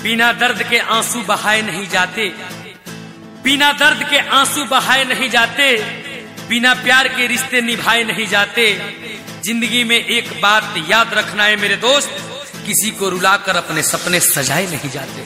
बिना दर्द के आंसू बहाए नहीं जाते, बिना दर्द के आंसू बहाए नहीं जाते, बिना प्यार के रिश्ते निभाए नहीं जाते। जिंदगी में एक बात याद रखना है मेरे दोस्त, किसी को रुलाकर अपने सपने सजाए नहीं जाते।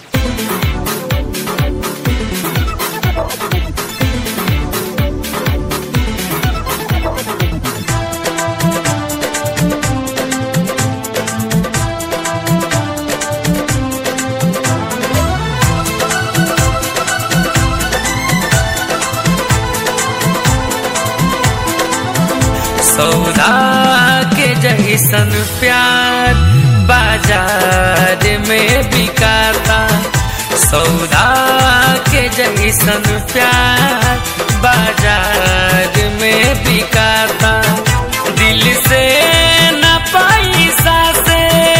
सौदा के जैसन प्यार बाजार में बिकाता, सौदा के जैसन प्यार बाजार में बिकाता। दिल से न पैसा से,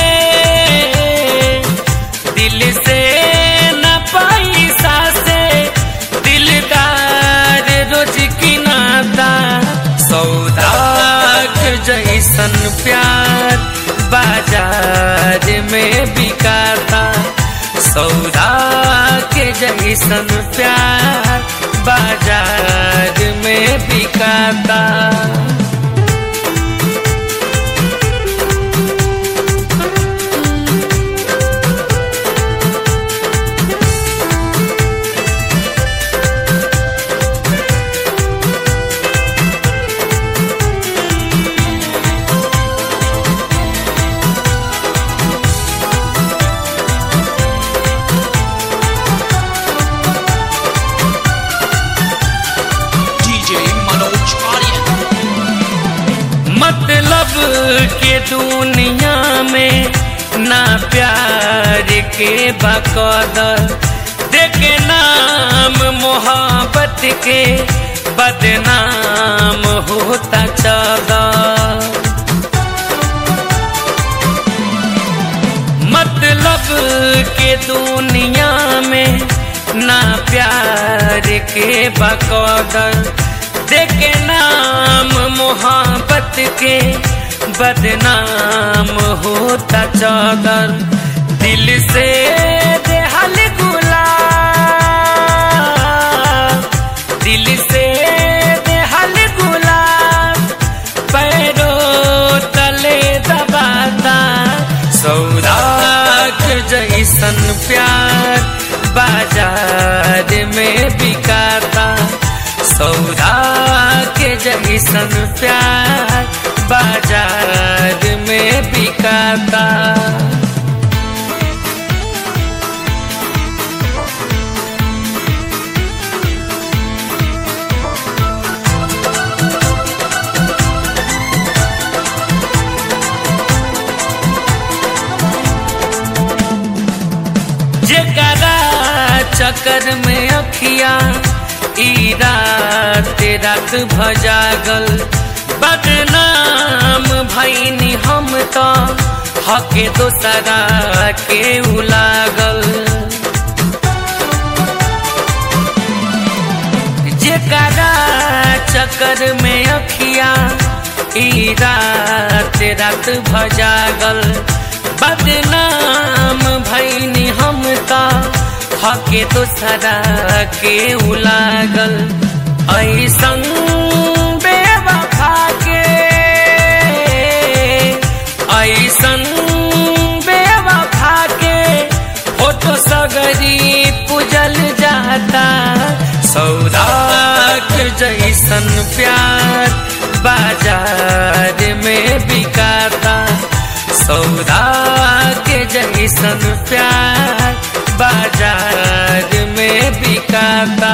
दिल से न पैसा से दिलदार रोज किनाता। सौदा जैसन प्यार बाजार में बिकाता, सौदा के जैसन प्यार बाजार में बिकाता। मतलब के दुनिया में ना प्यार के बकदर, देखे नाम मोहब्बत के बदनाम होता चला। मतलब के दुनिया में ना प्यार के बकदर, देखे नाम मोहब्बत के बदनाम होता चादर। दिल से देहल गुलाब, दिल से देहल गुलाब पैरों तले दबाता। सौदा के जैसन प्यार बाजार में बिकाता, सौदा के जैसन प्यार बाजार में बिकाता। जेकरा चक्कर में अखिया ई रात रात भजागल, बदनाम भईनी हम तो हके दोसरा के उलागल। जेकरा चक्कर में अखिया ई रात रात भजागल, बदनाम भईनी हम तो हके दोसरा के उलागल। ऐसन बेवफा के, ऐसन बेवफा के फोटो सगरी पूजल जाता। सौदा के जैसन प्यार बाजार में बिकाता, सौदा के जैसन प्यार बाजार में बिकाता।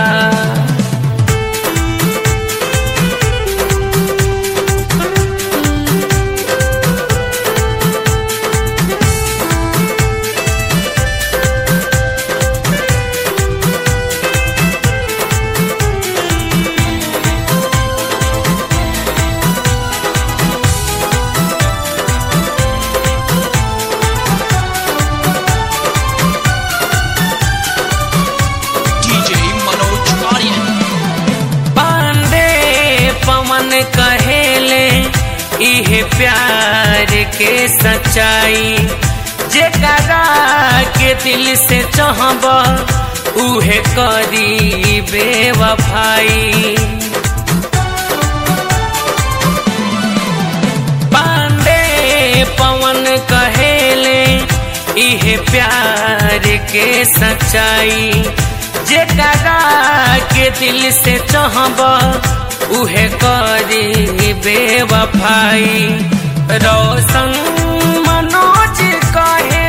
कहेले इहे प्यार के सच्चाई, जेकरा के दिल से चाहबा उहे करी बेवफाई। पांडे पवन कहेले इहे प्यार के सच्चाई, जेकरा के दिल से चाहबा उहे करी बेवफाई। रोशन मनोज कहे,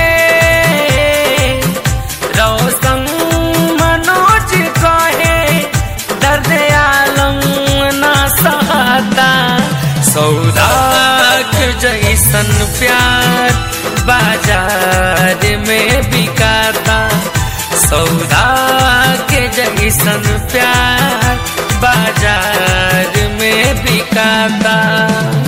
रोशन मनोज कहे दर्द आलम ना सहता। सौदाक जैसन प्यार बाजार में बिकाता, सौदाक जैसन प्यार बाजार में बिकाता।